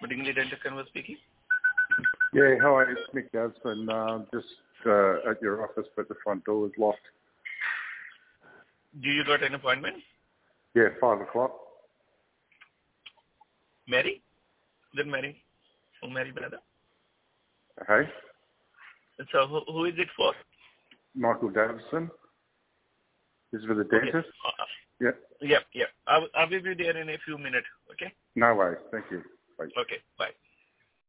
Dingley Dental Converse speaking. Yeah, hi, it's Mick Gasman. Just at your office, but the front door is locked. Do you got an appointment? Yeah, 5 o'clock. Mary? Then Mary? Oh, Mary brother? Hey? So who is it for? Michael Davison. Is with the dentist? Okay. Yeah. I will be there in a few minutes. Okay? No worries. Thank you. Bye. Okay, bye.